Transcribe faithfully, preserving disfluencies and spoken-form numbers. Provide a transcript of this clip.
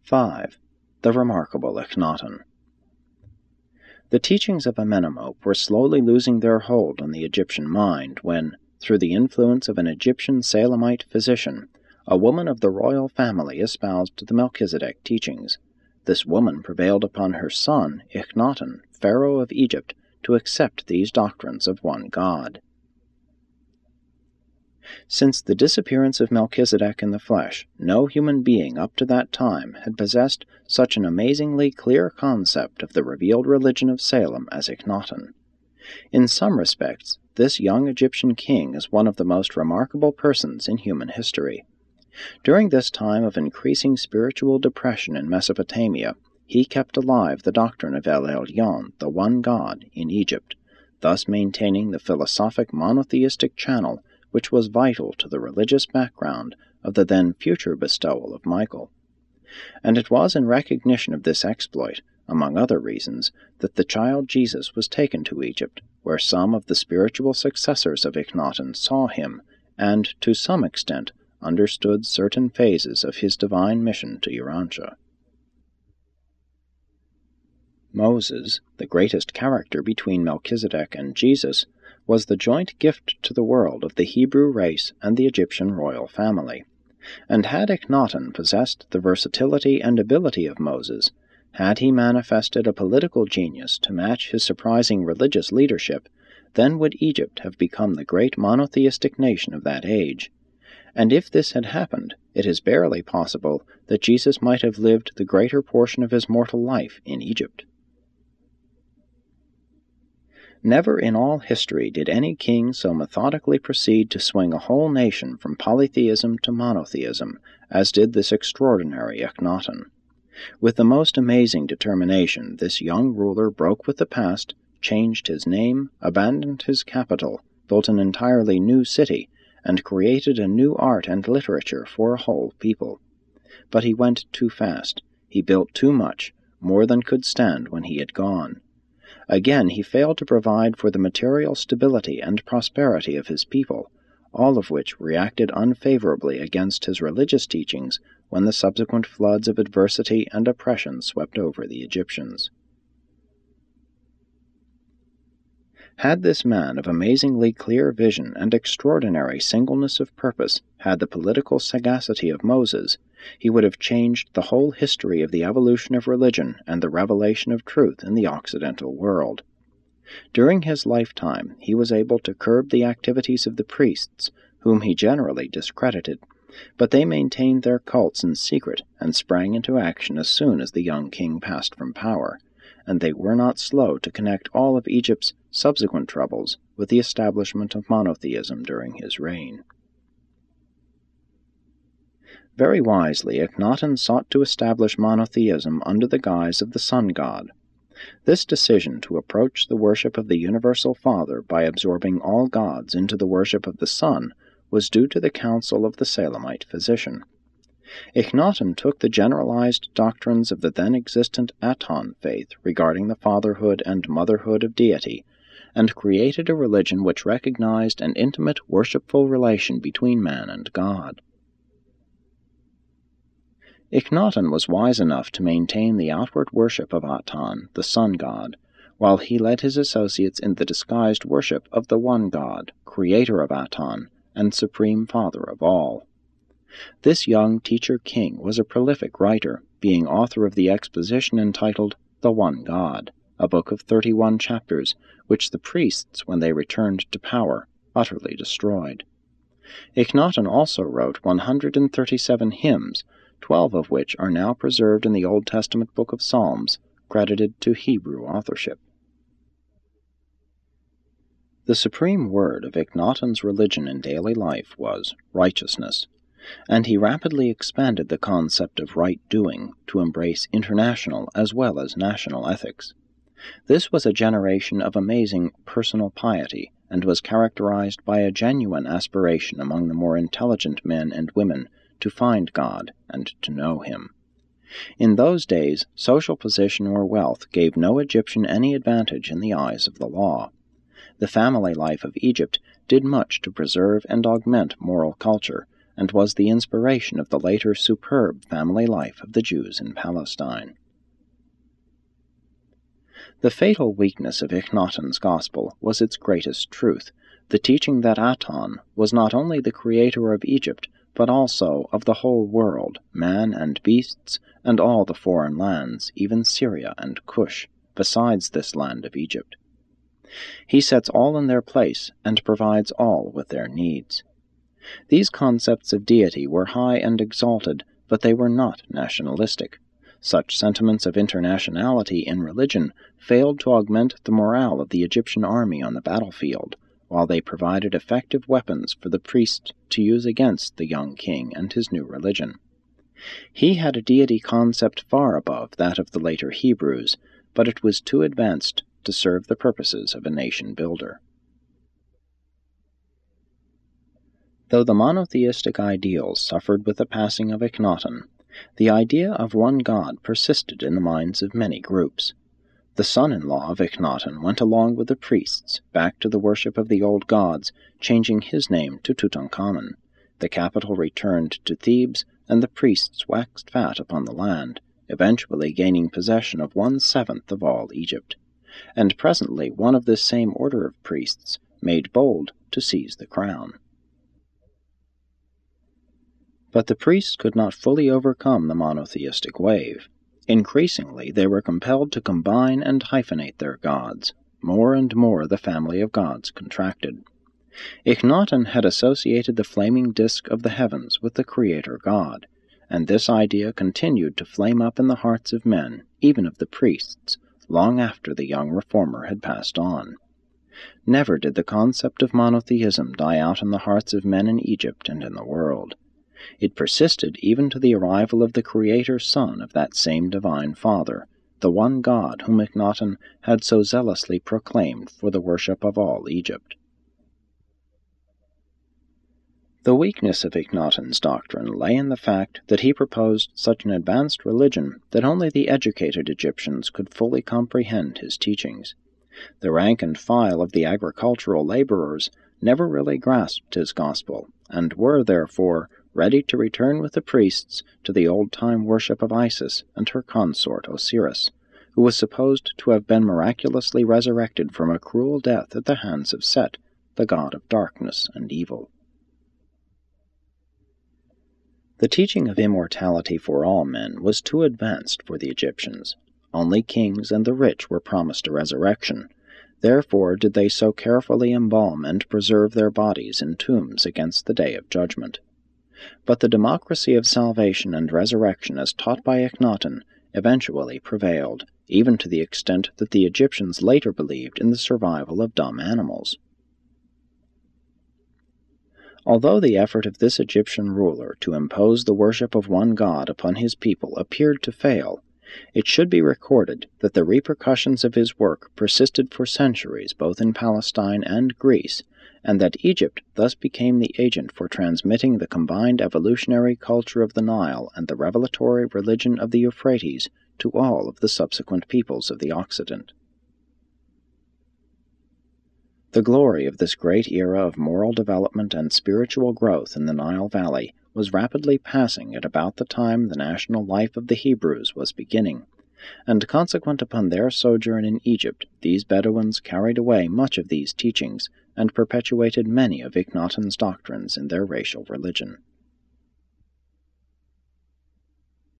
five. The remarkable Akhenaten. The teachings of Amenemop were slowly losing their hold on the Egyptian mind when, through the influence of an Egyptian Salamite physician, a woman of the royal family espoused the Melchizedek teachings. This woman prevailed upon her son, Akhenaten, Pharaoh of Egypt, to accept these doctrines of one God. Since the disappearance of Melchizedek in the flesh, no human being up to that time had possessed such an amazingly clear concept of the revealed religion of Salem as Akhenaten. In some respects, this young Egyptian king is one of the most remarkable persons in human history. During this time of increasing spiritual depression in Mesopotamia, he kept alive the doctrine of El Elyon, the one God, in Egypt, thus maintaining the philosophic monotheistic channel which was vital to the religious background of the then future bestowal of Michael. And it was in recognition of this exploit, among other reasons, that the child Jesus was taken to Egypt, where some of the spiritual successors of Akhenaten saw him, and, to some extent, understood certain phases of his divine mission to Urantia. Moses, the greatest character between Melchizedek and Jesus, was the joint gift to the world of the Hebrew race and the Egyptian royal family. And had Akhenaten possessed the versatility and ability of Moses, had he manifested a political genius to match his surprising religious leadership, then would Egypt have become the great monotheistic nation of that age. And if this had happened, it is barely possible that Jesus might have lived the greater portion of his mortal life in Egypt. Never in all history did any king so methodically proceed to swing a whole nation from polytheism to monotheism as did this extraordinary Akhenaten. With the most amazing determination, this young ruler broke with the past, changed his name, abandoned his capital, built an entirely new city, and created a new art and literature for a whole people. But he went too fast. He built too much, more than could stand when he had gone. Again, he failed to provide for the material stability and prosperity of his people, all of which reacted unfavorably against his religious teachings when the subsequent floods of adversity and oppression swept over the Egyptians. Had this man of amazingly clear vision and extraordinary singleness of purpose had the political sagacity of Moses, he would have changed the whole history of the evolution of religion and the revelation of truth in the Occidental world. During his lifetime, he was able to curb the activities of the priests, whom he generally discredited, but they maintained their cults in secret and sprang into action as soon as the young king passed from power, and they were not slow to connect all of Egypt's subsequent troubles with the establishment of monotheism during his reign. Very wisely, Akhenaten sought to establish monotheism under the guise of the sun god. This decision to approach the worship of the Universal Father by absorbing all gods into the worship of the sun was due to the counsel of the Salamite physician. Akhenaten took the generalized doctrines of the then-existent Aton faith regarding the fatherhood and motherhood of deity, and created a religion which recognized an intimate worshipful relation between man and God. Akhenaten was wise enough to maintain the outward worship of Aton, the sun god, while he led his associates in the disguised worship of the one God, creator of Aton, and supreme father of all. This young teacher-king was a prolific writer, being author of the exposition entitled The One God, a book of thirty-one chapters, which the priests, when they returned to power, utterly destroyed. Akhenaten also wrote one hundred thirty-seven hymns, twelve of which are now preserved in the Old Testament book of Psalms, credited to Hebrew authorship. The supreme word of Akhenaten's religion in daily life was righteousness, and he rapidly expanded the concept of right-doing to embrace international as well as national ethics. This was a generation of amazing personal piety, and was characterized by a genuine aspiration among the more intelligent men and women to find God and to know Him. In those days, social position or wealth gave no Egyptian any advantage in the eyes of the law. The family life of Egypt did much to preserve and augment moral culture, and was the inspiration of the later superb family life of the Jews in Palestine. The fatal weakness of Akhenaten's gospel was its greatest truth, the teaching that Aton was not only the creator of Egypt, but also of the whole world, man and beasts, and all the foreign lands, even Syria and Cush, besides this land of Egypt. He sets all in their place, and provides all with their needs. These concepts of deity were high and exalted, but they were not nationalistic. Such sentiments of internationality in religion failed to augment the morale of the Egyptian army on the battlefield, while they provided effective weapons for the priests to use against the young king and his new religion. He had a deity concept far above that of the later Hebrews, but it was too advanced to serve the purposes of a nation-builder. Though the monotheistic ideals suffered with the passing of Akhenaten, the idea of one God persisted in the minds of many groups. The son-in-law of Akhenaten went along with the priests back to the worship of the old gods, changing his name to Tutankhamun. The capital returned to Thebes, and the priests waxed fat upon the land, eventually gaining possession of one-seventh of all Egypt. And presently one of this same order of priests made bold to seize the crown. But the priests could not fully overcome the monotheistic wave. Increasingly, they were compelled to combine and hyphenate their gods. More and more the family of gods contracted. Akhenaten had associated the flaming disk of the heavens with the Creator God, and this idea continued to flame up in the hearts of men, even of the priests, long after the young reformer had passed on. Never did the concept of monotheism die out in the hearts of men in Egypt and in the world. It persisted even to the arrival of the Creator Son of that same Divine Father, the one God whom Akhenaten had so zealously proclaimed for the worship of all Egypt. The weakness of Akhenaten's doctrine lay in the fact that he proposed such an advanced religion that only the educated Egyptians could fully comprehend his teachings. The rank and file of the agricultural laborers never really grasped his gospel, and were, therefore, ready to return with the priests to the old-time worship of Isis and her consort Osiris, who was supposed to have been miraculously resurrected from a cruel death at the hands of Set, the god of darkness and evil. The teaching of immortality for all men was too advanced for the Egyptians. Only kings and the rich were promised a resurrection. Therefore did they so carefully embalm and preserve their bodies in tombs against the day of judgment. But the democracy of salvation and resurrection as taught by Akhenaten eventually prevailed, even to the extent that the Egyptians later believed in the survival of dumb animals. Although the effort of this Egyptian ruler to impose the worship of one God upon his people appeared to fail, it should be recorded that the repercussions of his work persisted for centuries both in Palestine and Greece, and that Egypt thus became the agent for transmitting the combined evolutionary culture of the Nile and the revelatory religion of the Euphrates to all of the subsequent peoples of the Occident. The glory of this great era of moral development and spiritual growth in the Nile Valley was rapidly passing at about the time the national life of the Hebrews was beginning, and consequent upon their sojourn in Egypt, these Bedouins carried away much of these teachings and perpetuated many of Akhenaten's doctrines in their racial religion.